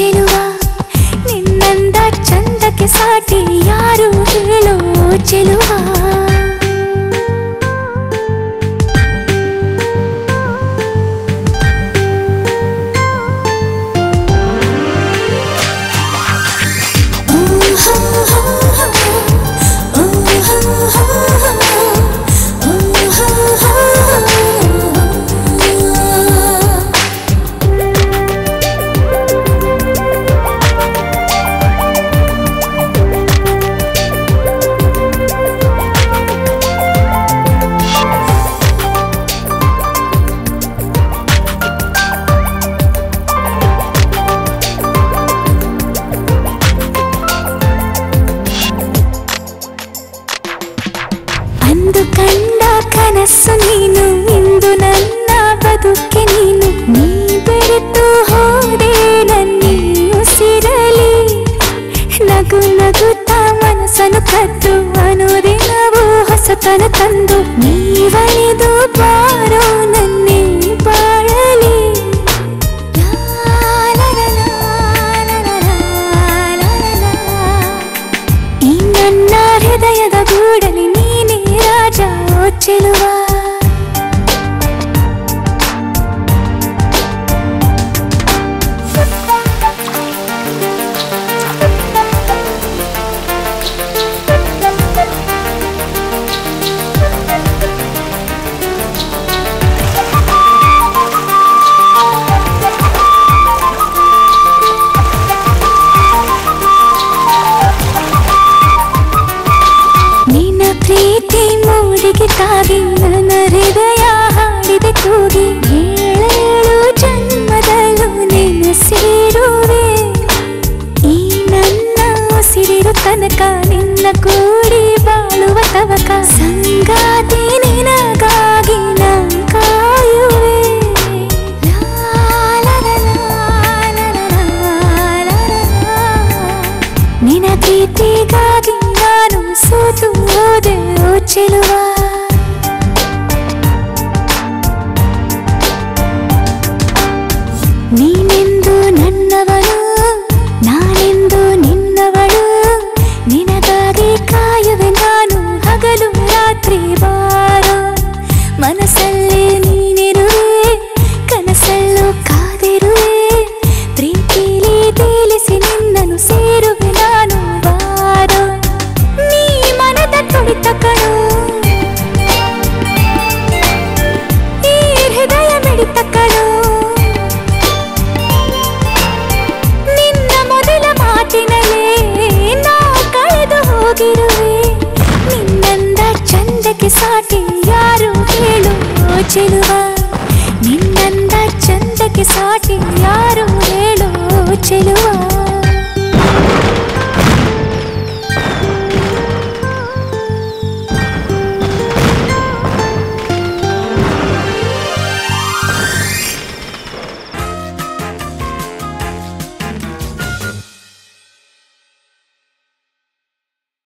ಚೆಲುವ ನಿನ್ನಂದ ಚಂದಕ್ಕೆ ಸಾಟಿ ಯಾರು ಹೇಳೋ ಚೆಲುವ ಅಂದು ಕಂಡ ಕನಸು ನೀನು ಇಂದು ನನ್ನ ಬದುಕೆ ನೀನು ನೀ ಬೆರೆತು ಹೋದೆ ನನ್ನಿ ಉಸಿರಲಿ ನಗು ನಗುತ್ತಾ ಮನಸ್ಸನ್ನು ಕದ್ದು ಅನುದಿನವೂ ಹೊಸತನ ತಂದು ನೀವಳಿದು ಬಾರೋ ನನ್ನೇ ಬಾಳಲಿ ಈ ನನ್ನ ಹೃದಯದ ಗೂಡಲಿ ನೀನೇ ರಾಜ ಚೆಲುವ ನಿನ್ನ ಪ್ರೀತಿ ಮೂಡಿಗೆ ತಾಗಿ ನನ್ನ ಹೃದಯ ಹಾಡಿದೆ ಕೂಗಿ ಏಳೇಳು ಜನ್ಮದಲ್ಲೂ ನಿನ್ನ ಸೇರುವೆ ಈ ನನ್ನ ಉಸಿರಿರು ತನಕ ನಿನ್ನ ಕೂಡಿ ಬಾಳುವ ತವಕ ಸಂಗಾತಿ ನಿನಗಾಗಿ ನಾ ಕಾಯುವೆ ನಿನ್ನ ಪ್ರೀತಿಗಾಗಿ ನಾನು ಸೋತು ಹೋದೆ ಓ ಚೆಲುವ ನೀನೆಂದು ನನ್ನವಳು ನಾನೆಂದು ನಿನ್ನವಳು ನಿನಗಾಗಿ ಕಾಯುವೆ ನಾನು ಹಗಲು ರಾತ್ರಿ ಬಾರೋ ಮನಸ್ಸಲ್ಲೇ ನೀನಿರುವೆ ಕನಸಲ್ಲೂ ಕಾದಿರುವೆ ಪ್ರೀತಿಲಿ ತೇಲಿಸಿ ನಿನ್ನನ್ನು ಸೇರುವೆ ನಾನು ಬಾರೋ ನೀ ಮನದ ತುಡಿತ ಕಣೋ ಈ ಹೃದಯ ಮಿಡಿತ ಕಣೋ ನಿನ್ನ ಮೊದಲ ಮಾತಿನಲ್ಲೇ ನಾ ಕಳೆದು ಹೋಗಿರುವೆ ನಿನ್ನಂದ ಚಂದಕ್ಕೆ ಸಾಟಿ ಯಾರು ಹೇಳು ಚೆಲುವ ನಿನ್ನಂದ ಚಂದಕ್ಕೆ ಸಾಟಿ ಯಾರು ಹೇಳು ಚೆಲುವ